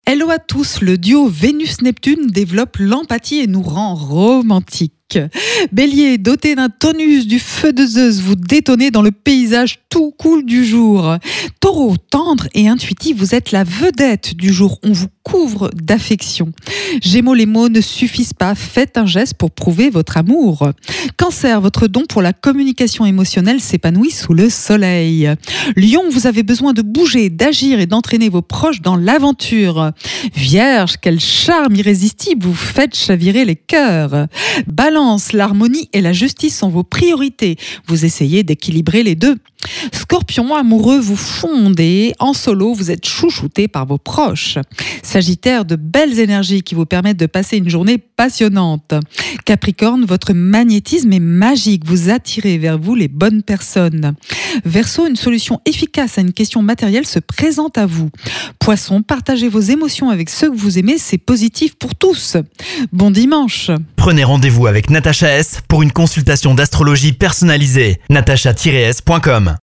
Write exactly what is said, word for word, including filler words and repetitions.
Hello à tous, le duo Vénus-Neptune développe l'empathie et nous rend romantiques. Bélier, doté d'un tonus du feu de Zeus, vous détonnez dans le paysage tout cool du jour. Taureau, tendre et intuitif, vous êtes la vedette du jour, on vous couvre d'affection. Gémeaux, les mots ne suffisent pas, faites un geste pour prouver votre amour. Cancer, votre don pour la communication émotionnelle s'épanouit sous le soleil. Lion, vous avez besoin de bouger, d'agir et d'entraîner vos proches dans l'aventure. Vierge, quel charme irrésistible, vous faites chavirer les cœurs. Balance, l'harmonie et la justice sont vos priorités. Vous essayez d'équilibrer les deux. Scorpion, amoureux, vous fondez. En solo, vous êtes chouchouté par vos proches. Sagittaire, de belles énergies qui vous permettent de passer une journée passionnante. Capricorne, votre magnétisme est magique. Vous attirez vers vous les bonnes personnes. Verseau, une solution efficace à une question matérielle se présente à vous. Poisson, partagez vos émotions avec ceux que vous aimez, c'est positif pour tous. Bon dimanche. Prenez rendez-vous avec Natacha S pour une consultation d'astrologie personnalisée. natacha tiret s point com